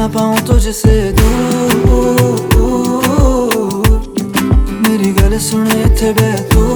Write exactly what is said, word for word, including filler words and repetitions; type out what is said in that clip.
पाऊं तुझसे दूर, मेरी गल सुने थे बे तू।